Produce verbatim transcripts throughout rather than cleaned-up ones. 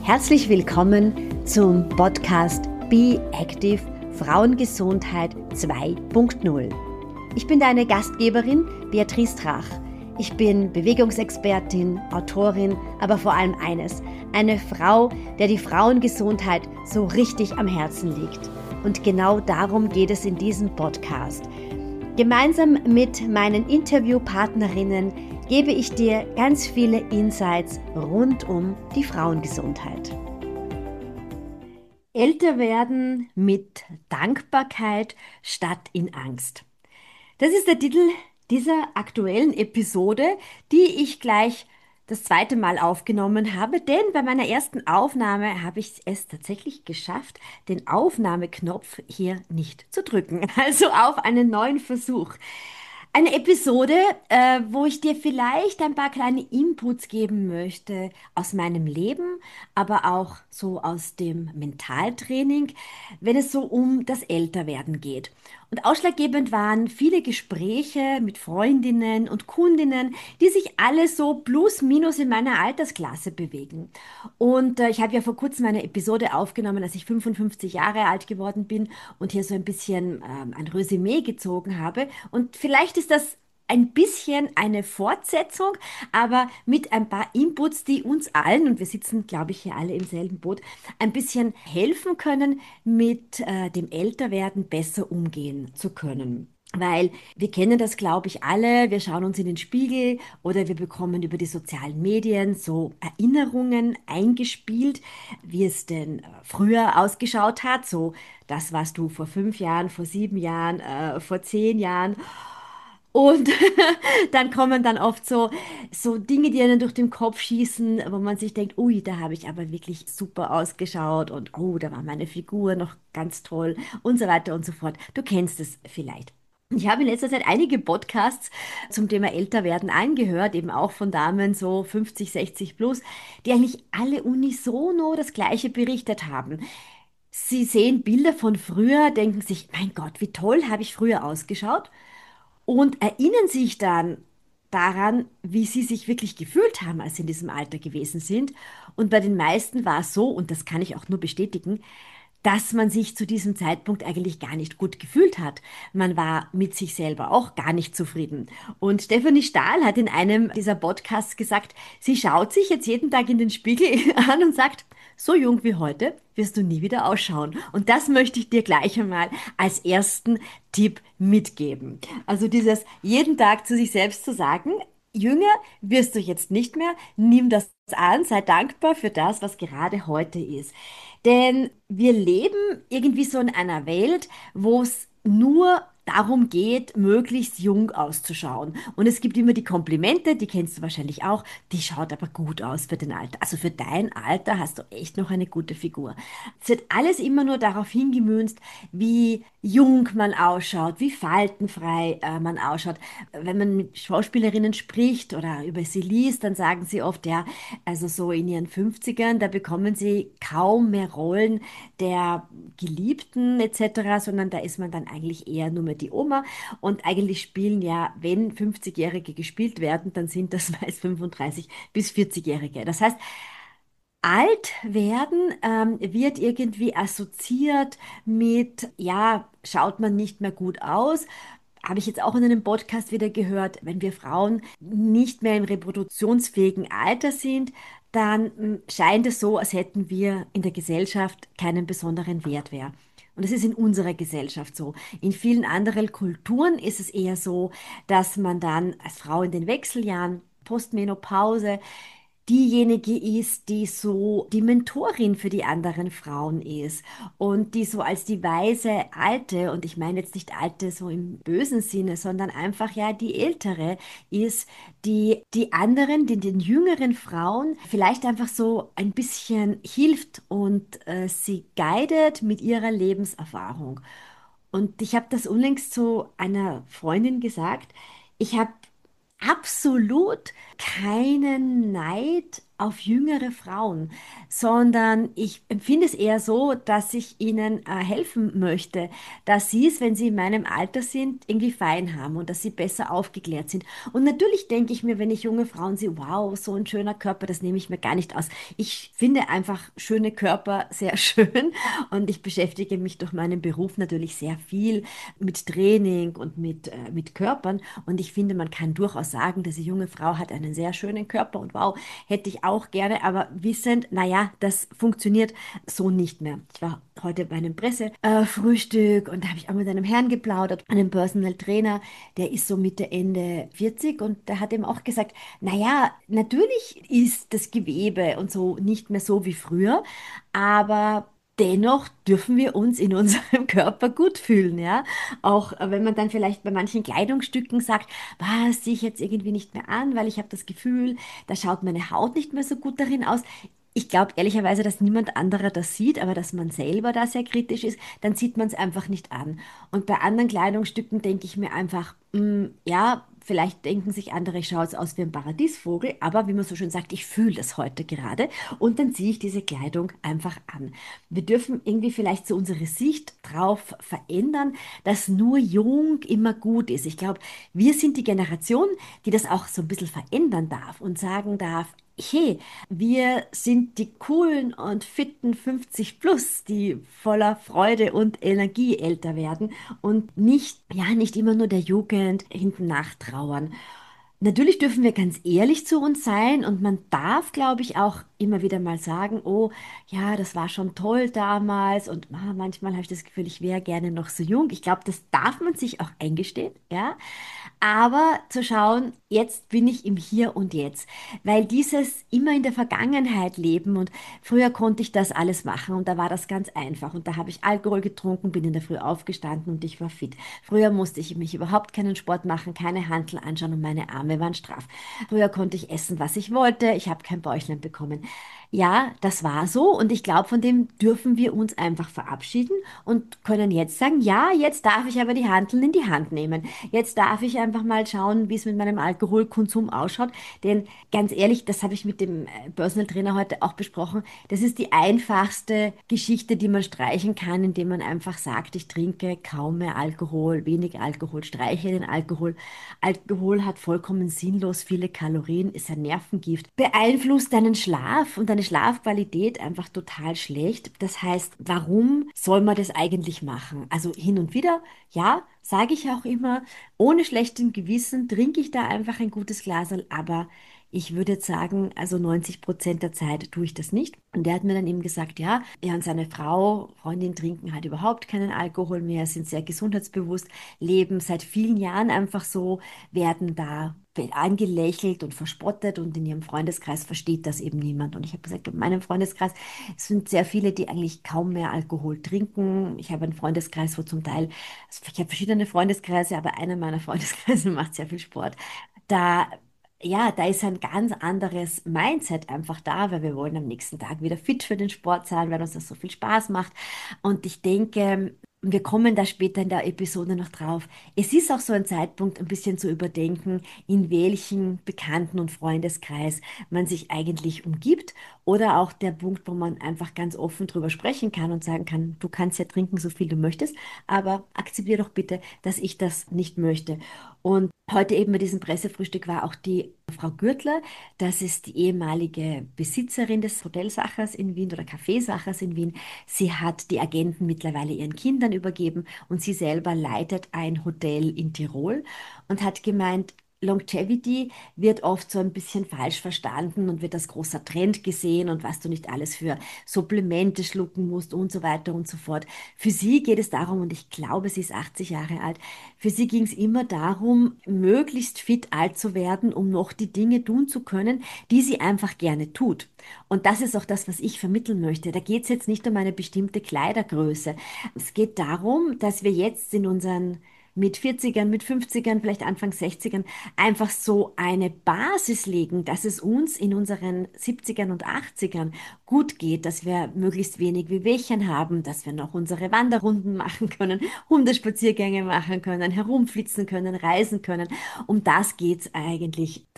Herzlich willkommen zum Podcast Be Active Frauengesundheit zwei Punkt null. Ich bin deine Gastgeberin Beatrice Drach. Ich bin Bewegungsexpertin, Autorin, aber vor allem eines, eine Frau, der die Frauengesundheit so richtig am Herzen liegt. Und genau darum geht es in diesem Podcast. Gemeinsam mit meinen Interviewpartnerinnen gebe ich dir ganz viele Insights rund um die Frauengesundheit. Älter werden mit Dankbarkeit statt in Angst. Das ist der Titel dieser aktuellen Episode, die ich gleich das zweite Mal aufgenommen habe, denn bei meiner ersten Aufnahme habe ich es tatsächlich geschafft, den Aufnahmeknopf hier nicht zu drücken. Also auf einen neuen Versuch. Eine Episode, äh, wo ich dir vielleicht ein paar kleine Inputs geben möchte aus meinem Leben, aber auch so aus dem Mentaltraining, wenn es so um das Älterwerden geht. Und ausschlaggebend waren viele Gespräche mit Freundinnen und Kundinnen, die sich alle so plus minus in meiner Altersklasse bewegen. Und äh, ich habe ja vor kurzem eine Episode aufgenommen, als ich fünfundfünfzig Jahre alt geworden bin und hier so ein bisschen ähm, ein Resümee gezogen habe. Und vielleicht ist das ein bisschen eine Fortsetzung, aber mit ein paar Inputs, die uns allen, und wir sitzen, glaube ich, hier alle im selben Boot, ein bisschen helfen können, mit äh, dem Älterwerden besser umgehen zu können. Weil wir kennen das, glaube ich, alle. Wir schauen uns in den Spiegel oder wir bekommen über die sozialen Medien so Erinnerungen eingespielt, wie es denn äh, früher ausgeschaut hat. So, das warst du vor fünf Jahren, vor sieben Jahren, äh, vor zehn Jahren. Und dann kommen dann oft so, so Dinge, die einem durch den Kopf schießen, wo man sich denkt, ui, da habe ich aber wirklich super ausgeschaut und oh, da war meine Figur noch ganz toll und so weiter und so fort. Du kennst es vielleicht. Ich habe in letzter Zeit einige Podcasts zum Thema Älterwerden angehört, eben auch von Damen so fünfzig, sechzig plus, die eigentlich alle unisono das Gleiche berichtet haben. Sie sehen Bilder von früher, denken sich, mein Gott, wie toll habe ich früher ausgeschaut und erinnern sich dann daran, wie sie sich wirklich gefühlt haben, als sie in diesem Alter gewesen sind. Und bei den meisten war es so, und das kann ich auch nur bestätigen, dass man sich zu diesem Zeitpunkt eigentlich gar nicht gut gefühlt hat. Man war mit sich selber auch gar nicht zufrieden. Und Stefanie Stahl hat in einem dieser Podcasts gesagt, sie schaut sich jetzt jeden Tag in den Spiegel an und sagt, so jung wie heute wirst du nie wieder ausschauen. Und das möchte ich dir gleich einmal als ersten Tipp mitgeben. Also dieses jeden Tag zu sich selbst zu sagen, jünger wirst du jetzt nicht mehr, nimm das an, sei dankbar für das, was gerade heute ist. Denn wir leben irgendwie so in einer Welt, wo es nur darum geht, möglichst jung auszuschauen. Und es gibt immer die Komplimente, die kennst du wahrscheinlich auch, die schaut aber gut aus für den Alter. Also für dein Alter hast du echt noch eine gute Figur. Es wird alles immer nur darauf hingemünzt, wie jung man ausschaut, wie faltenfrei äh, man ausschaut. Wenn man mit Schauspielerinnen spricht oder über sie liest, dann sagen sie oft, ja, also so in ihren Fünfzigern, da bekommen sie kaum mehr Rollen der Geliebten et cetera, sondern da ist man dann eigentlich eher nur mehr die Oma. Und eigentlich spielen ja, wenn fünfzigjährige gespielt werden, dann sind das meist fünfunddreißig- bis vierzig-Jährige. Das heißt, alt werden ähm, wird irgendwie assoziiert mit, ja, schaut man nicht mehr gut aus. Habe ich jetzt auch in einem Podcast wieder gehört, wenn wir Frauen nicht mehr im reproduktionsfähigen Alter sind, dann mm, scheint es so, als hätten wir in der Gesellschaft keinen besonderen Wert mehr. Und das ist in unserer Gesellschaft so. In vielen anderen Kulturen ist es eher so, dass man dann als Frau in den Wechseljahren, Postmenopause, diejenige ist, die so die Mentorin für die anderen Frauen ist und die so als die weise Alte, und ich meine jetzt nicht Alte so im bösen Sinne, sondern einfach ja die Ältere ist, die die anderen, den, den jüngeren Frauen vielleicht einfach so ein bisschen hilft und äh, sie guidet mit ihrer Lebenserfahrung. Und ich habe das unlängst zu einer Freundin gesagt, ich habe absolut keinen Neid auf jüngere Frauen, sondern ich empfinde es eher so, dass ich ihnen äh, helfen möchte, dass sie es, wenn sie in meinem Alter sind, irgendwie fein haben und dass sie besser aufgeklärt sind. Und natürlich denke ich mir, wenn ich junge Frauen sehe, wow, so ein schöner Körper, das nehme ich mir gar nicht aus. Ich finde einfach schöne Körper sehr schön und ich beschäftige mich durch meinen Beruf natürlich sehr viel mit Training und mit, äh, mit Körpern. Und ich finde, man kann durchaus sagen, diese junge Frau hat einen sehr schönen Körper und wow, hätte ich auch gerne, aber wissend, naja, das funktioniert so nicht mehr. Ich war heute bei einem Pressefrühstück äh, Frühstück und da habe ich auch mit einem Herrn geplaudert, einem Personal Trainer, der ist so Mitte, Ende vierzig und der hat eben auch gesagt, naja, natürlich ist das Gewebe und so nicht mehr so wie früher, aber dennoch dürfen wir uns in unserem Körper gut fühlen, ja. Auch äh, wenn man dann vielleicht bei manchen Kleidungsstücken sagt, was ziehe ich jetzt irgendwie nicht mehr an, weil ich habe das Gefühl, da schaut meine Haut nicht mehr so gut darin aus. Ich glaube ehrlicherweise, dass niemand anderer das sieht, aber dass man selber da sehr kritisch ist, dann sieht man es einfach nicht an. Und bei anderen Kleidungsstücken denke ich mir einfach, mm, ja, vielleicht denken sich andere, ich schaue jetzt aus wie ein Paradiesvogel, aber wie man so schön sagt, ich fühle das heute gerade und dann ziehe ich diese Kleidung einfach an. Wir dürfen irgendwie vielleicht so unsere Sicht drauf verändern, dass nur jung immer gut ist. Ich glaube, wir sind die Generation, die das auch so ein bisschen verändern darf und sagen darf, hey, wir sind die coolen und fitten fünfzig plus, die voller Freude und Energie älter werden und nicht, ja, nicht immer nur der Jugend hinten nachtrauern. Natürlich dürfen wir ganz ehrlich zu uns sein und man darf, glaube ich, auch immer wieder mal sagen, oh, ja, das war schon toll damals und ah, manchmal habe ich das Gefühl, ich wäre gerne noch so jung. Ich glaube, das darf man sich auch eingestehen, ja. Aber zu schauen, jetzt bin ich im Hier und Jetzt, weil dieses immer in der Vergangenheit leben und früher konnte ich das alles machen und da war das ganz einfach und da habe ich Alkohol getrunken, bin in der Früh aufgestanden und ich war fit. Früher musste ich mich überhaupt keinen Sport machen, keine Hantel anschauen und meine Arme waren straff. Früher konnte ich essen, was ich wollte, ich habe kein Bäuchlein bekommen. Ja, das war so und ich glaube, von dem dürfen wir uns einfach verabschieden und können jetzt sagen, ja, jetzt darf ich aber die Hanteln in die Hand nehmen. Jetzt darf ich einfach mal schauen, wie es mit meinem Alkoholkonsum ausschaut. Denn ganz ehrlich, das habe ich mit dem äh, Personal Trainer heute auch besprochen. Das ist die einfachste Geschichte, die man streichen kann, indem man einfach sagt, ich trinke kaum mehr Alkohol, wenig Alkohol, streiche den Alkohol. Alkohol hat vollkommen sinnlos viele Kalorien, ist ein Nervengift, beeinflusst deinen Schlaf und deine Schlafqualität einfach total schlecht. Das heißt, warum soll man das eigentlich machen? Also hin und wieder, ja, sage ich auch immer, ohne schlechtem Gewissen trinke ich da einfach ein gutes Glasl, aber ich würde jetzt sagen, also neunzig Prozent der Zeit tue ich das nicht. Und der hat mir dann eben gesagt, ja, er und seine Frau, Freundin trinken halt überhaupt keinen Alkohol mehr, sind sehr gesundheitsbewusst, leben seit vielen Jahren einfach so, werden da angelächelt und verspottet und in ihrem Freundeskreis versteht das eben niemand. Und ich habe gesagt, in meinem Freundeskreis sind sehr viele, die eigentlich kaum mehr Alkohol trinken. Ich habe einen Freundeskreis, wo zum Teil, also ich habe verschiedene Freundeskreise, aber einer meiner Freundeskreise macht sehr viel Sport. Da ja, da ist ein ganz anderes Mindset einfach da, weil wir wollen am nächsten Tag wieder fit für den Sport sein, weil uns das so viel Spaß macht. Und ich denke, wir kommen da später in der Episode noch drauf. Es ist auch so ein Zeitpunkt, ein bisschen zu überdenken, in welchem Bekannten- und Freundeskreis man sich eigentlich umgibt. Oder auch der Punkt, wo man einfach ganz offen drüber sprechen kann und sagen kann, du kannst ja trinken, so viel du möchtest, aber akzeptiere doch bitte, dass ich das nicht möchte. Und heute eben bei diesem Pressefrühstück war auch die Frau Gürtler, das ist die ehemalige Besitzerin des Hotelsachers in Wien oder Kaffeesachers in Wien. Sie hat die Agenten mittlerweile ihren Kindern übergeben und sie selber leitet ein Hotel in Tirol und hat gemeint, Longevity wird oft so ein bisschen falsch verstanden und wird als großer Trend gesehen und was du nicht alles für Supplemente schlucken musst und so weiter und so fort. Für sie geht es darum, und ich glaube, sie ist achtzig Jahre alt, für sie ging es immer darum, möglichst fit alt zu werden, um noch die Dinge tun zu können, die sie einfach gerne tut. Und das ist auch das, was ich vermitteln möchte. Da geht es jetzt nicht um eine bestimmte Kleidergröße. Es geht darum, dass wir jetzt in unseren mit vierzigern, mit fünfzigern, vielleicht Anfang sechzigern einfach so eine Basis legen, dass es uns in unseren siebzigern und achtzigern gut geht, dass wir möglichst wenig Wehwehchen haben, dass wir noch unsere Wanderrunden machen können, Hundespaziergänge machen können, herumflitzen können, reisen können. Um das geht's eigentlich. Das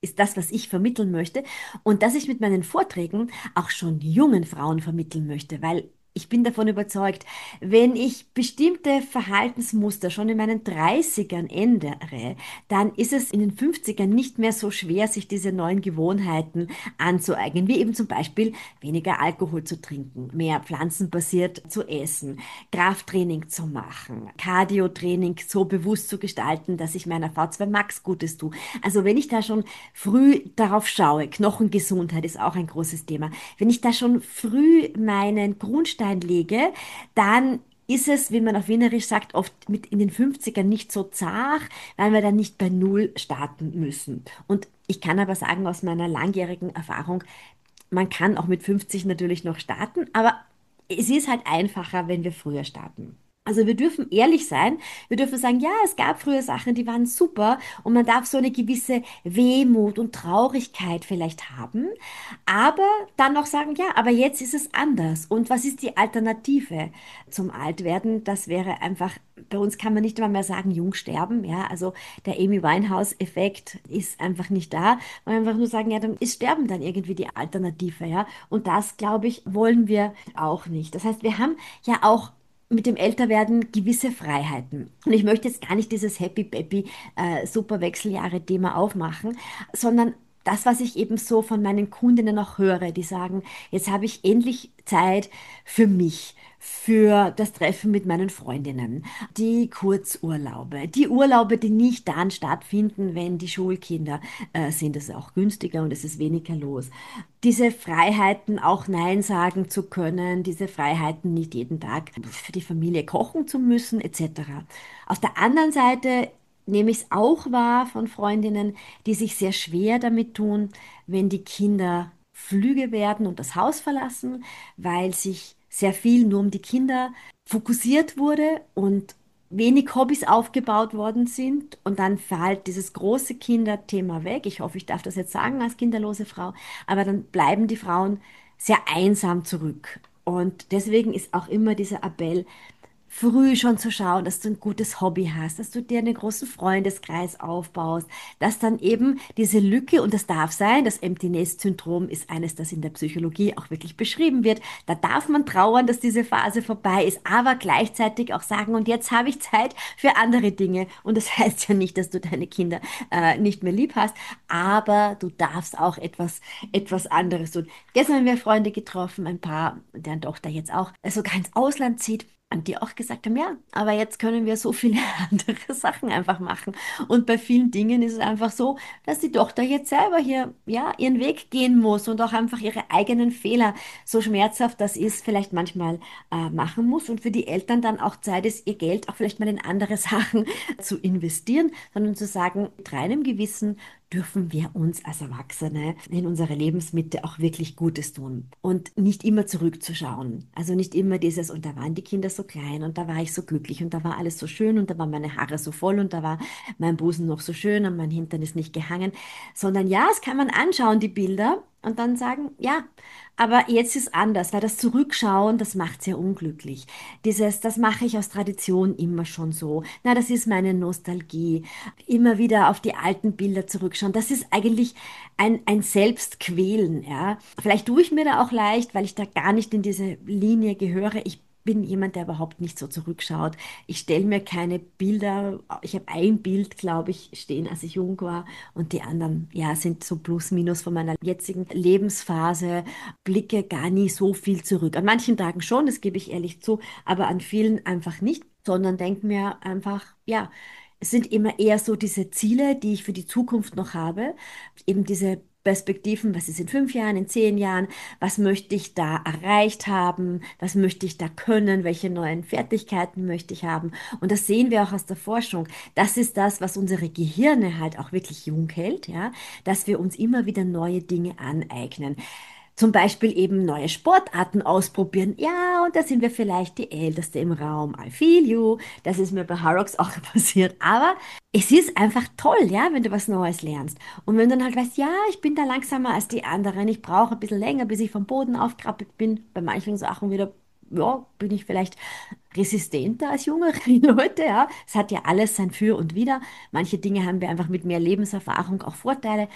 ist das, was ich vermitteln möchte und das ich mit meinen Vorträgen auch schon jungen Frauen vermitteln möchte, weil ich bin davon überzeugt, wenn ich bestimmte Verhaltensmuster schon in meinen Dreißigern ändere, dann ist es in den Fünfzigern nicht mehr so schwer, sich diese neuen Gewohnheiten anzueignen, wie eben zum Beispiel weniger Alkohol zu trinken, mehr pflanzenbasiert zu essen, Krafttraining zu machen, Cardio-Training so bewusst zu gestalten, dass ich meiner V zwei Max Gutes tue. Also wenn ich da schon früh darauf schaue, Knochengesundheit ist auch ein großes Thema, wenn ich da schon früh meinen Grundstein lege, dann ist es, wie man auf Wienerisch sagt, oft mit in den Fünfzigern nicht so zart, weil wir dann nicht bei Null starten müssen. Und ich kann aber sagen, aus meiner langjährigen Erfahrung, man kann auch mit fünfzig natürlich noch starten, aber es ist halt einfacher, wenn wir früher starten. Also wir dürfen ehrlich sein, wir dürfen sagen, ja, es gab früher Sachen, die waren super und man darf so eine gewisse Wehmut und Traurigkeit vielleicht haben, aber dann noch sagen, ja, aber jetzt ist es anders. Und was ist die Alternative zum Altwerden? Das wäre einfach, bei uns kann man nicht immer mehr sagen, jung sterben, ja, also der Amy Winehouse-Effekt ist einfach nicht da. Man einfach nur sagen, ja, dann ist Sterben dann irgendwie die Alternative, ja. Und das, glaube ich, wollen wir auch nicht. Das heißt, wir haben ja auch mit dem Älterwerden gewisse Freiheiten. Und ich möchte jetzt gar nicht dieses Happy Peppy äh, Super Wechseljahre-Thema aufmachen, sondern das, was ich eben so von meinen Kundinnen auch höre, die sagen, jetzt habe ich endlich Zeit für mich, für das Treffen mit meinen Freundinnen, die Kurzurlaube, die Urlaube, die nicht dann stattfinden, wenn die Schulkinder äh, sind. Das ist auch günstiger und es ist weniger los. Diese Freiheiten, auch Nein sagen zu können, diese Freiheiten, nicht jeden Tag für die Familie kochen zu müssen, et cetera. Auf der anderen Seite nehme ich es auch wahr von Freundinnen, die sich sehr schwer damit tun, wenn die Kinder flügge werden und das Haus verlassen, weil sich sehr viel nur um die Kinder fokussiert wurde und wenig Hobbys aufgebaut worden sind und dann fällt dieses große Kinderthema weg. Ich hoffe, ich darf das jetzt sagen als kinderlose Frau, aber dann bleiben die Frauen sehr einsam zurück. Und deswegen ist auch immer dieser Appell, früh schon zu schauen, dass du ein gutes Hobby hast, dass du dir einen großen Freundeskreis aufbaust, dass dann eben diese Lücke, und das darf sein, das Empty Nest Syndrom ist eines, das in der Psychologie auch wirklich beschrieben wird, da darf man trauern, dass diese Phase vorbei ist, aber gleichzeitig auch sagen, und jetzt habe ich Zeit für andere Dinge. Und das heißt ja nicht, dass du deine Kinder äh, nicht mehr lieb hast, aber du darfst auch etwas, etwas anderes tun. Gestern haben wir Freunde getroffen, ein Paar, deren Tochter jetzt auch sogar ins Ausland zieht. Und die auch gesagt haben, ja, aber jetzt können wir so viele andere Sachen einfach machen. Und bei vielen Dingen ist es einfach so, dass die Tochter jetzt selber hier, ja, ihren Weg gehen muss und auch einfach ihre eigenen Fehler, so schmerzhaft das ist, vielleicht manchmal äh, machen muss. Und für die Eltern dann auch Zeit ist, ihr Geld auch vielleicht mal in andere Sachen zu investieren, sondern zu sagen, mit reinem Gewissen dürfen wir uns als Erwachsene in unserer Lebensmitte auch wirklich Gutes tun und nicht immer zurückzuschauen. Also nicht immer dieses, und da waren die Kinder so klein und da war ich so glücklich und da war alles so schön und da waren meine Haare so voll und da war mein Busen noch so schön und mein Hintern ist nicht gehangen, sondern ja, es kann man anschauen, die Bilder und dann sagen, ja, aber jetzt ist anders, weil das Zurückschauen, das macht sehr unglücklich. Dieses, das mache ich aus Tradition immer schon so. Na, das ist meine Nostalgie. Immer wieder auf die alten Bilder zurückschauen. Das ist eigentlich ein, ein Selbstquälen, ja. Vielleicht tue ich mir da auch leicht, weil ich da gar nicht in diese Linie gehöre. Ich bin jemand, der überhaupt nicht so zurückschaut. Ich stelle mir keine Bilder, ich habe ein Bild, glaube ich, stehen, als ich jung war und die anderen, ja, sind so plus minus von meiner jetzigen Lebensphase, blicke gar nie so viel zurück. An manchen Tagen schon, das gebe ich ehrlich zu, aber an vielen einfach nicht, sondern denke mir einfach, ja, es sind immer eher so diese Ziele, die ich für die Zukunft noch habe, eben diese Perspektiven, was ist in fünf Jahren, in zehn Jahren, was möchte ich da erreicht haben, was möchte ich da können, welche neuen Fertigkeiten möchte ich haben. Und das sehen wir auch aus der Forschung. Das ist das, was unsere Gehirne halt auch wirklich jung hält, ja, dass wir uns immer wieder neue Dinge aneignen. Zum Beispiel eben neue Sportarten ausprobieren. Ja, und da sind wir vielleicht die Älteste im Raum. I feel you. Das ist mir bei Harrocks auch passiert. Aber es ist einfach toll, ja, wenn du was Neues lernst. Und wenn du dann halt weißt, ja, ich bin da langsamer als die anderen. Ich brauche ein bisschen länger, bis ich vom Boden aufkrabbelt bin. Bei manchen Sachen wieder, ja, bin ich vielleicht resistenter als jüngere Leute, ja. Es hat ja alles sein Für und Wider. Manche Dinge haben wir einfach mit mehr Lebenserfahrung auch Vorteile.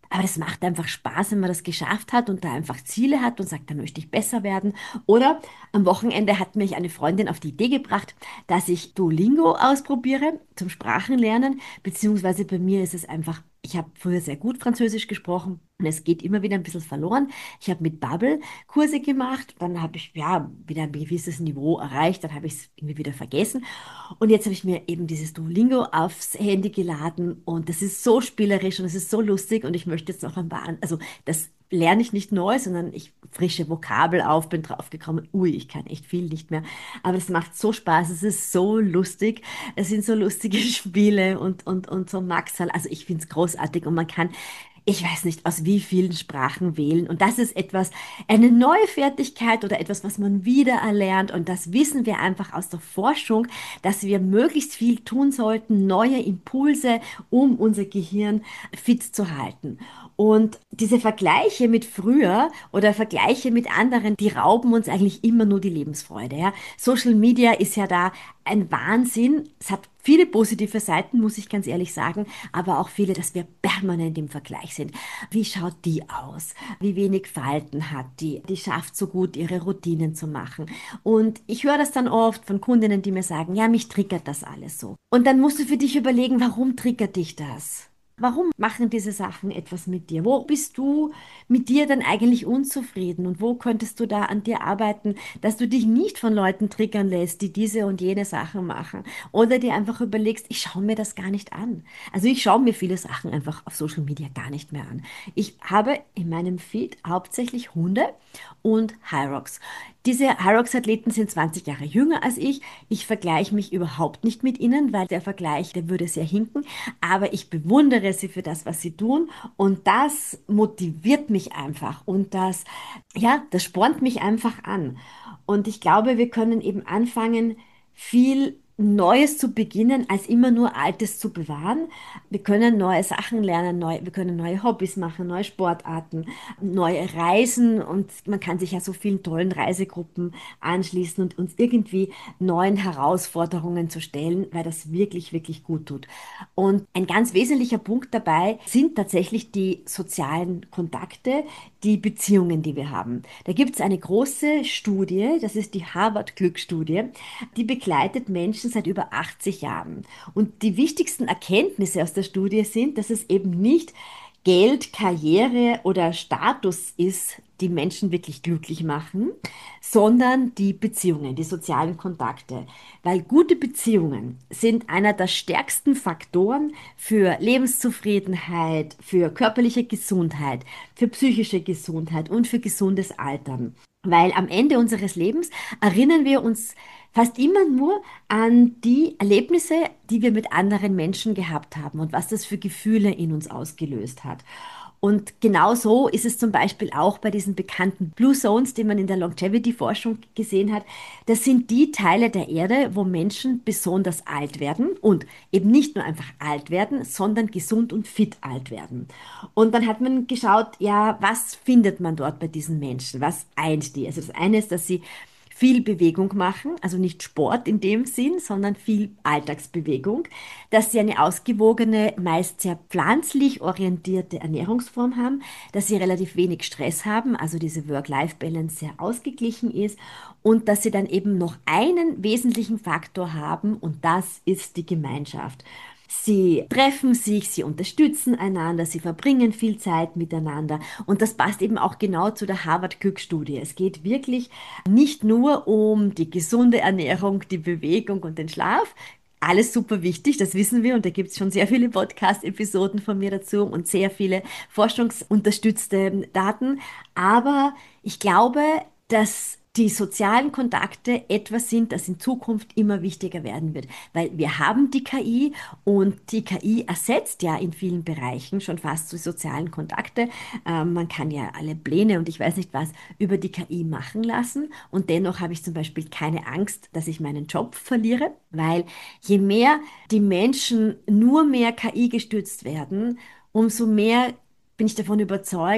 Aber das macht einfach Spaß, wenn man das geschafft hat und da einfach Ziele hat und sagt, da möchte ich besser werden. Oder am Wochenende hat mich eine Freundin auf die Idee gebracht, dass ich Duolingo ausprobiere zum Sprachenlernen, beziehungsweise bei mir ist es einfach, ich habe früher sehr gut Französisch gesprochen und es geht immer wieder ein bisschen verloren. Ich habe mit Babbel Kurse gemacht, dann habe ich ja wieder ein gewisses Niveau erreicht, dann habe ich es irgendwie wieder vergessen. Und jetzt habe ich mir eben dieses Duolingo aufs Handy geladen und das ist so spielerisch und es ist so lustig und ich möchte jetzt noch ein paar, also das lerne ich nicht neu, sondern ich frische Vokabel auf, bin draufgekommen, ui, ich kann echt viel nicht mehr, aber es macht so Spaß, es ist so lustig, es sind so lustige Spiele und, und, und so Maxal, also ich finde es großartig und man kann, ich weiß nicht, aus wie vielen Sprachen wählen. Und das ist etwas, eine neue Fertigkeit oder etwas, was man wieder erlernt. Und das wissen wir einfach aus der Forschung, dass wir möglichst viel tun sollten, neue Impulse, um unser Gehirn fit zu halten. Und diese Vergleiche mit früher oder Vergleiche mit anderen, die rauben uns eigentlich immer nur die Lebensfreude. Ja? Social Media ist ja da ein Wahnsinn. Es hat viele positive Seiten, muss ich ganz ehrlich sagen, aber auch viele, dass wir permanent im Vergleich sind. Wie schaut die aus? Wie wenig Falten hat die? Die schafft so gut, ihre Routinen zu machen. Und ich höre das dann oft von Kundinnen, die mir sagen, ja, mich triggert das alles so. Und dann musst du für dich überlegen, warum triggert dich das? Warum machen diese Sachen etwas mit dir? Wo bist du mit dir dann eigentlich unzufrieden? Und wo könntest du da an dir arbeiten, dass du dich nicht von Leuten triggern lässt, die diese und jene Sachen machen? Oder dir einfach überlegst, ich schaue mir das gar nicht an. Also ich schaue mir viele Sachen einfach auf Social Media gar nicht mehr an. Ich habe in meinem Feed hauptsächlich Hunde und Hyrox. Diese Hyrox-Athleten sind zwanzig Jahre jünger als ich. Ich vergleiche mich überhaupt nicht mit ihnen, weil der Vergleich, der würde sehr hinken. Aber ich bewundere sie für das, was sie tun. Und das motiviert mich einfach. Und das, ja, das spornt mich einfach an. Und ich glaube, wir können eben anfangen, viel Neues zu beginnen, als immer nur Altes zu bewahren. Wir können neue Sachen lernen, neu, wir können neue Hobbys machen, neue Sportarten, neue Reisen und man kann sich ja so vielen tollen Reisegruppen anschließen und uns irgendwie neuen Herausforderungen zu stellen, weil das wirklich, wirklich gut tut. Und ein ganz wesentlicher Punkt dabei sind tatsächlich die sozialen Kontakte, die Beziehungen, die wir haben. Da gibt es eine große Studie, das ist die Harvard-Glücksstudie, die begleitet Menschen seit über achtzig Jahren. Und die wichtigsten Erkenntnisse aus der Studie sind, dass es eben nicht Geld, Karriere oder Status ist, die Menschen wirklich glücklich machen, sondern die Beziehungen, die sozialen Kontakte. Weil gute Beziehungen sind einer der stärksten Faktoren für Lebenszufriedenheit, für körperliche Gesundheit, für psychische Gesundheit und für gesundes Altern. Weil am Ende unseres Lebens erinnern wir uns fast immer nur an die Erlebnisse, die wir mit anderen Menschen gehabt haben und was das für Gefühle in uns ausgelöst hat. Und genau so ist es zum Beispiel auch bei diesen bekannten Blue Zones, die man in der Longevity-Forschung gesehen hat. Das sind die Teile der Erde, wo Menschen besonders alt werden und eben nicht nur einfach alt werden, sondern gesund und fit alt werden. Und dann hat man geschaut, ja, was findet man dort bei diesen Menschen? Was eint die? Also das eine ist, dass sie viel Bewegung machen, also nicht Sport in dem Sinn, sondern viel Alltagsbewegung, dass sie eine ausgewogene, meist sehr pflanzlich orientierte Ernährungsform haben, dass sie relativ wenig Stress haben, also diese Work-Life-Balance sehr ausgeglichen ist und dass sie dann eben noch einen wesentlichen Faktor haben und das ist die Gemeinschaft. Sie treffen sich, sie unterstützen einander, sie verbringen viel Zeit miteinander. Und das passt eben auch genau zu der Harvard-Cook-Studie. Es geht wirklich nicht nur um die gesunde Ernährung, die Bewegung und den Schlaf. Alles super wichtig, das wissen wir und da gibt es schon sehr viele Podcast-Episoden von mir dazu und sehr viele forschungsunterstützte Daten. Aber ich glaube, dass die sozialen Kontakte etwas sind, das in Zukunft immer wichtiger werden wird, weil wir haben die K I und die K I ersetzt ja in vielen Bereichen schon fast die sozialen Kontakte. Ähm, man kann ja alle Pläne und ich weiß nicht was über die K I machen lassen und dennoch habe ich zum Beispiel keine Angst, dass ich meinen Job verliere, weil je mehr die Menschen nur mehr K I gestützt werden, umso mehr bin ich davon überzeugt,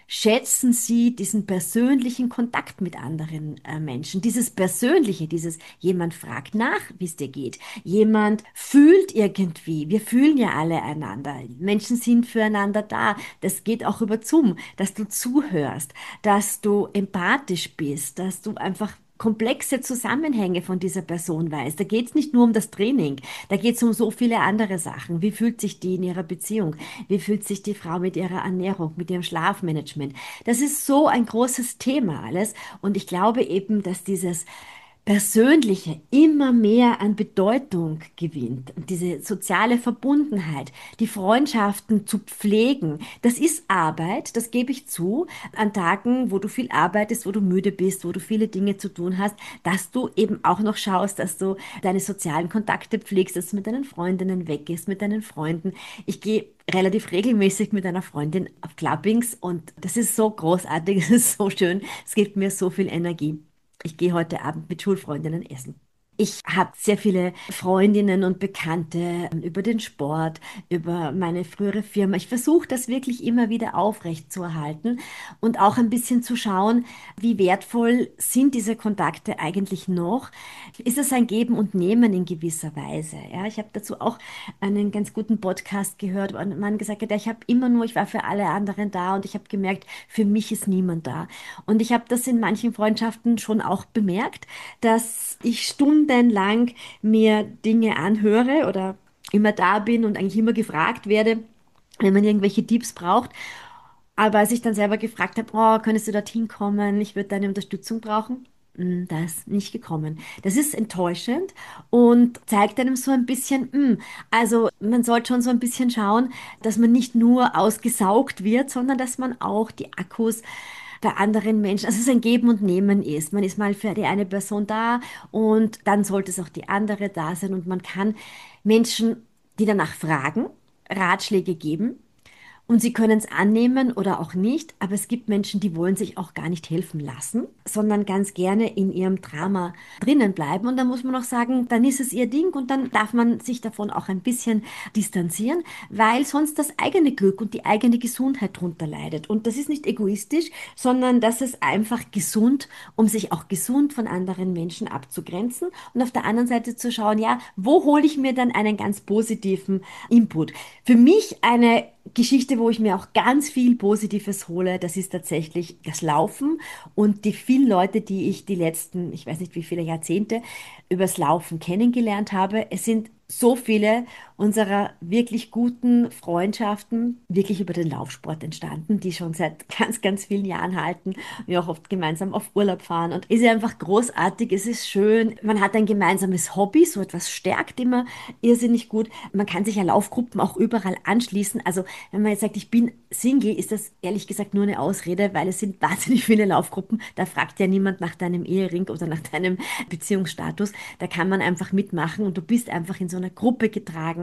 schätzen sie diesen persönlichen Kontakt mit anderen äh, Menschen. Dieses Persönliche, dieses jemand fragt nach, wie es dir geht. Jemand fühlt irgendwie. Wir fühlen ja alle einander. Menschen sind füreinander da. Das geht auch über Zoom, dass du zuhörst, dass du empathisch bist, dass du einfach komplexe Zusammenhänge von dieser Person weiß. Da geht es nicht nur um das Training, da geht es um so viele andere Sachen. Wie fühlt sich die in ihrer Beziehung? Wie fühlt sich die Frau mit ihrer Ernährung, mit ihrem Schlafmanagement? Das ist so ein großes Thema alles. Und ich glaube eben, dass dieses Persönliche immer mehr an Bedeutung gewinnt. Und diese soziale Verbundenheit, die Freundschaften zu pflegen, das ist Arbeit, das gebe ich zu, an Tagen, wo du viel arbeitest, wo du müde bist, wo du viele Dinge zu tun hast, dass du eben auch noch schaust, dass du deine sozialen Kontakte pflegst, dass du mit deinen Freundinnen weggehst, mit deinen Freunden. Ich gehe relativ regelmäßig mit einer Freundin auf Clubbings und das ist so großartig, es ist so schön, es gibt mir so viel Energie. Ich gehe heute Abend mit Schulfreundinnen essen. Ich habe sehr viele Freundinnen und Bekannte ähm, über den Sport, über meine frühere Firma. Ich versuche das wirklich immer wieder aufrecht zu erhalten und auch ein bisschen zu schauen, wie wertvoll sind diese Kontakte eigentlich noch? Ist es ein Geben und Nehmen in gewisser Weise? Ja, ich habe dazu auch einen ganz guten Podcast gehört, wo ein Mann gesagt hat, ja, ich habe immer nur, ich war für alle anderen da und ich habe gemerkt, für mich ist niemand da. Und ich habe das in manchen Freundschaften schon auch bemerkt, dass ich stundenlang mir Dinge anhöre oder immer da bin und eigentlich immer gefragt werde, wenn man irgendwelche Tipps braucht. Aber als ich dann selber gefragt habe, oh, könntest du dorthin kommen? Ich würde deine Unterstützung brauchen. mm, Da ist nicht gekommen. Das ist enttäuschend und zeigt einem so ein bisschen, mm, also man sollte schon so ein bisschen schauen, dass man nicht nur ausgesaugt wird, sondern dass man auch die Akkus bei anderen Menschen, also es ein Geben und Nehmen ist. Man ist mal für die eine Person da und dann sollte es auch die andere da sein und man kann Menschen, die danach fragen, Ratschläge geben. Und sie können es annehmen oder auch nicht, aber es gibt Menschen, die wollen sich auch gar nicht helfen lassen, sondern ganz gerne in ihrem Drama drinnen bleiben. Und dann muss man auch sagen, dann ist es ihr Ding und dann darf man sich davon auch ein bisschen distanzieren, weil sonst das eigene Glück und die eigene Gesundheit drunter leidet. Und das ist nicht egoistisch, sondern das ist einfach gesund, um sich auch gesund von anderen Menschen abzugrenzen und auf der anderen Seite zu schauen, ja, wo hole ich mir dann einen ganz positiven Input? Für mich eine Geschichte, wo ich mir auch ganz viel Positives hole, das ist tatsächlich das Laufen und die vielen Leute, die ich die letzten, ich weiß nicht wie viele Jahrzehnte übers Laufen kennengelernt habe. Es sind so viele unserer wirklich guten Freundschaften wirklich über den Laufsport entstanden, die schon seit ganz, ganz vielen Jahren halten. Wir auch oft gemeinsam auf Urlaub fahren und es ist einfach großartig, es ist schön. Man hat ein gemeinsames Hobby, so etwas stärkt immer irrsinnig gut. Man kann sich ja Laufgruppen auch überall anschließen. Also wenn man jetzt sagt, ich bin Single, ist das ehrlich gesagt nur eine Ausrede, weil es sind wahnsinnig viele Laufgruppen. Da fragt ja niemand nach deinem Ehering oder nach deinem Beziehungsstatus. Da kann man einfach mitmachen und du bist einfach in so einer Gruppe getragen.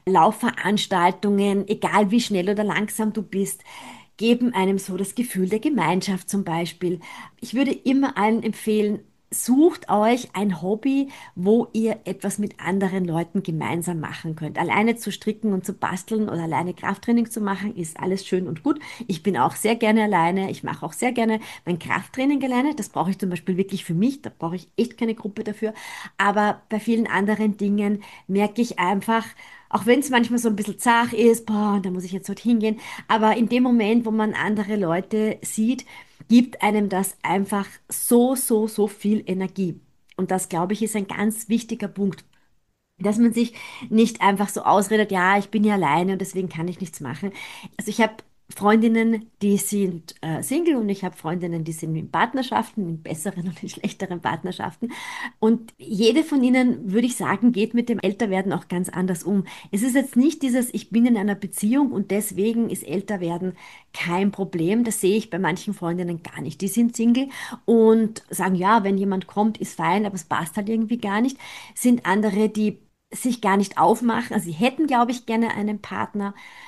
Laufveranstaltungen, egal wie schnell oder langsam du bist, geben einem so das Gefühl der Gemeinschaft zum Beispiel. Ich würde immer allen empfehlen, sucht euch ein Hobby, wo ihr etwas mit anderen Leuten gemeinsam machen könnt. Alleine zu stricken und zu basteln oder alleine Krafttraining zu machen, ist alles schön und gut. Ich bin auch sehr gerne alleine. Ich mache auch sehr gerne mein Krafttraining alleine. Das brauche ich zum Beispiel wirklich für mich. Da brauche ich echt keine Gruppe dafür. Aber bei vielen anderen Dingen merke ich einfach, auch wenn es manchmal so ein bisschen zart ist, boah, da muss ich jetzt dorthin gehen. Aber in dem Moment, wo man andere Leute sieht, gibt einem das einfach so, so, so viel Energie. Und das, glaube ich, ist ein ganz wichtiger Punkt, dass man sich nicht einfach so ausredet, ja, ich bin ja alleine und deswegen kann ich nichts machen. Also ich habe Freundinnen, die sind äh, Single und ich habe Freundinnen, die sind in Partnerschaften, in besseren und in schlechteren Partnerschaften. Und jede von ihnen, würde ich sagen, geht mit dem Älterwerden auch ganz anders um. Es ist jetzt nicht dieses, ich bin in einer Beziehung und deswegen ist Älterwerden kein Problem. Das sehe ich bei manchen Freundinnen gar nicht. Die sind Single und sagen, ja, wenn jemand kommt, ist fein, aber es passt halt irgendwie gar nicht. Sind andere, die sich gar nicht aufmachen. Also sie hätten, glaube ich, gerne einen Partner,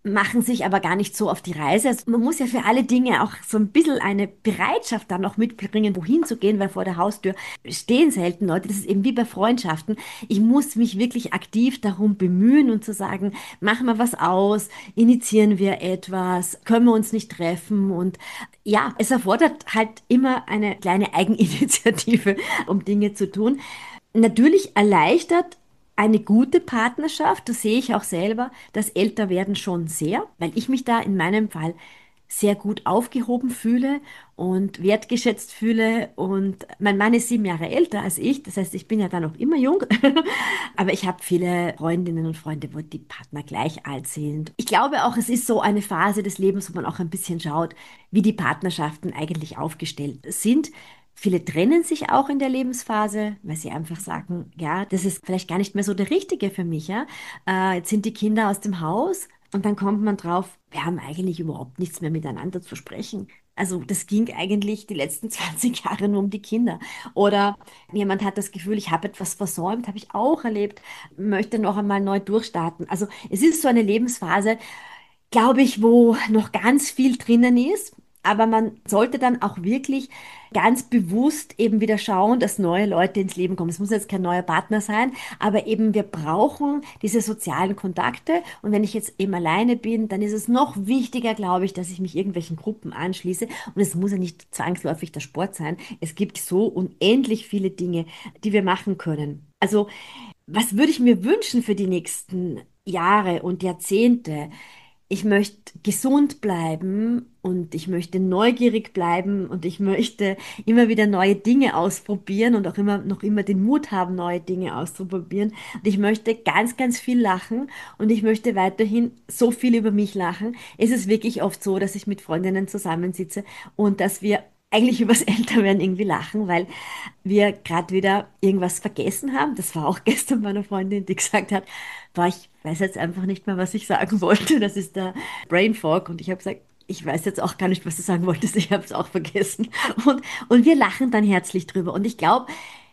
machen sich aber gar nicht so auf die Reise. Also man muss ja für alle Dinge auch so ein bisschen eine Bereitschaft dann noch mitbringen, wohin zu gehen, weil vor der Haustür stehen selten Leute. Das ist eben wie bei Freundschaften. Ich muss mich wirklich aktiv darum bemühen und zu sagen, machen wir was aus, initiieren wir etwas, können wir uns nicht treffen und ja, es erfordert halt immer eine kleine Eigeninitiative, um Dinge zu tun. Natürlich erleichtert eine gute Partnerschaft, das sehe ich auch selber, das Älterwerden schon sehr, weil ich mich da in meinem Fall sehr gut aufgehoben fühle und wertgeschätzt fühle. Und mein Mann ist sieben Jahre älter als ich, das heißt, ich bin ja dann noch immer jung, aber ich habe viele Freundinnen und Freunde, wo die Partner gleich alt sind. Ich glaube auch, es ist so eine Phase des Lebens, wo man auch ein bisschen schaut, wie die Partnerschaften eigentlich aufgestellt sind. Viele trennen sich auch in der Lebensphase, weil sie einfach sagen, ja, das ist vielleicht gar nicht mehr so der Richtige für mich, ja. Äh, jetzt sind die Kinder aus dem Haus und dann kommt man drauf, wir haben eigentlich überhaupt nichts mehr miteinander zu sprechen. Also das ging eigentlich die letzten zwanzig Jahre nur um die Kinder. Oder jemand hat das Gefühl, ich habe etwas versäumt, habe ich auch erlebt, möchte noch einmal neu durchstarten. Also es ist so eine Lebensphase, glaube ich, wo noch ganz viel drinnen ist. Aber man sollte dann auch wirklich ganz bewusst eben wieder schauen, dass neue Leute ins Leben kommen. Es muss jetzt kein neuer Partner sein, aber eben wir brauchen diese sozialen Kontakte. Und wenn ich jetzt eben alleine bin, dann ist es noch wichtiger, glaube ich, dass ich mich irgendwelchen Gruppen anschließe. Und es muss ja nicht zwangsläufig der Sport sein. Es gibt so unendlich viele Dinge, die wir machen können. Also, was würde ich mir wünschen für die nächsten Jahre und Jahrzehnte? Ich möchte gesund bleiben und ich möchte neugierig bleiben und ich möchte immer wieder neue Dinge ausprobieren und auch immer noch immer den Mut haben, neue Dinge auszuprobieren. Und ich möchte ganz, ganz viel lachen und ich möchte weiterhin so viel über mich lachen. Es ist wirklich oft so, dass ich mit Freundinnen zusammensitze und dass wir eigentlich übers Älterwerden irgendwie lachen, weil wir gerade wieder irgendwas vergessen haben. Das war auch gestern meine Freundin, die gesagt hat, boah, ich weiß jetzt einfach nicht mehr, was ich sagen wollte. Das ist der Brain Fog. Und ich habe gesagt, ich weiß jetzt auch gar nicht, was du sagen wolltest. Ich habe es auch vergessen. Und, und wir lachen dann herzlich drüber. Und ich glaube,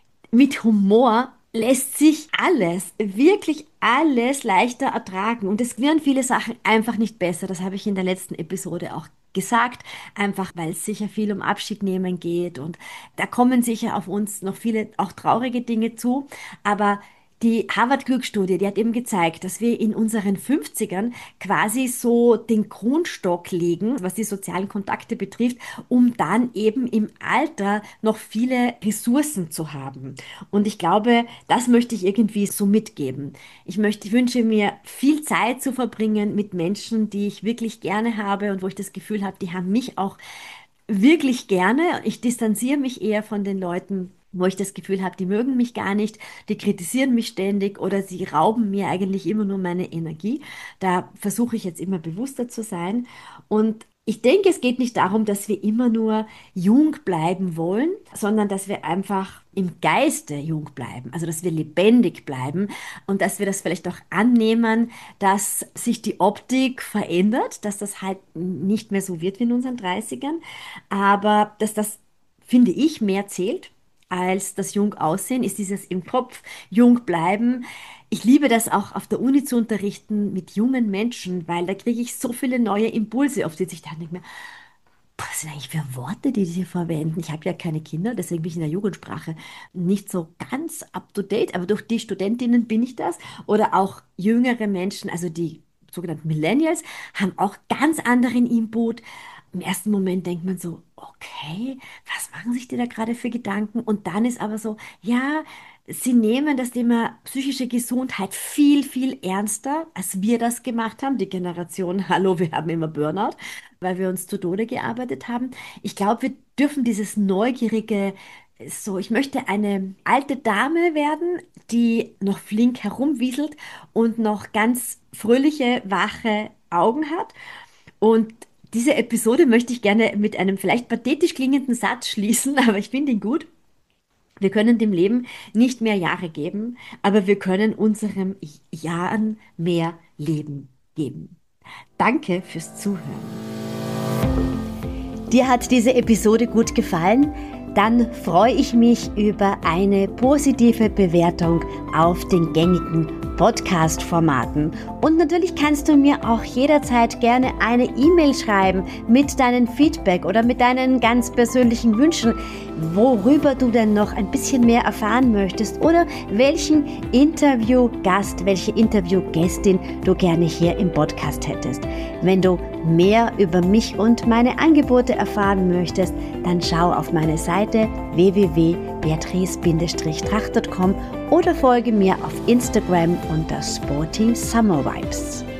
mit Humor lässt sich alles, wirklich alles leichter ertragen. Und es werden viele Sachen einfach nicht besser. Das habe ich in der letzten Episode auch gesagt, einfach weil es sicher viel um Abschied nehmen geht. Und da kommen sicher auf uns noch viele auch traurige Dinge zu. Aber die Harvard-Glücksstudie, die hat eben gezeigt, dass wir in unseren Fünfzigern quasi so den Grundstock legen, was die sozialen Kontakte betrifft, um dann eben im Alter noch viele Ressourcen zu haben. Und ich glaube, das möchte ich irgendwie so mitgeben. Ich möchte, ich wünsche mir viel Zeit zu verbringen mit Menschen, die ich wirklich gerne habe und wo ich das Gefühl habe, die haben mich auch wirklich gerne. Ich distanziere mich eher von den Leuten, wo ich das Gefühl habe, die mögen mich gar nicht, die kritisieren mich ständig oder sie rauben mir eigentlich immer nur meine Energie. Da versuche ich jetzt immer bewusster zu sein. Und ich denke, es geht nicht darum, dass wir immer nur jung bleiben wollen, sondern dass wir einfach im Geiste jung bleiben, also dass wir lebendig bleiben und dass wir das vielleicht auch annehmen, dass sich die Optik verändert, dass das halt nicht mehr so wird wie in unseren Dreißigern, aber dass das, finde ich, mehr zählt als das jung aussehen, ist dieses im Kopf jung bleiben. Ich liebe das auch auf der Uni zu unterrichten mit jungen Menschen, weil da kriege ich so viele neue Impulse, auf die ich dann denke mir, was sind eigentlich für Worte, die sie verwenden? Ich habe ja keine Kinder, deswegen bin ich in der Jugendsprache nicht so ganz up to date, aber durch die Studentinnen bin ich das. Oder auch jüngere Menschen, also die sogenannten Millennials, haben auch ganz anderen Input. Im ersten Moment denkt man so, okay, was machen sich die da gerade für Gedanken? Und dann ist aber so, ja, sie nehmen das Thema psychische Gesundheit viel, viel ernster, als wir das gemacht haben. Die Generation, hallo, wir haben immer Burnout, weil wir uns zu Tode gearbeitet haben. Ich glaube, wir dürfen dieses neugierige, so, ich möchte eine alte Dame werden, die noch flink herumwieselt und noch ganz fröhliche, wache Augen hat. Und diese Episode möchte ich gerne mit einem vielleicht pathetisch klingenden Satz schließen, aber ich finde ihn gut. Wir können dem Leben nicht mehr Jahre geben, aber wir können unserem Jahren mehr Leben geben. Danke fürs Zuhören. Dir hat diese Episode gut gefallen? dann freue ich mich über eine positive Bewertung auf den gängigen Podcast-Formaten. Und natürlich kannst du mir auch jederzeit gerne eine E-Mail schreiben mit deinem Feedback oder mit deinen ganz persönlichen Wünschen, worüber du denn noch ein bisschen mehr erfahren möchtest oder welchen Interviewgast, welche Interviewgästin du gerne hier im Podcast hättest. Wenn du mehr über mich und meine Angebote erfahren möchtest, dann schau auf meine Seite w w w punkt beatrice tracht punkt com oder folge mir auf Instagram unter Sporty Summer Vibes.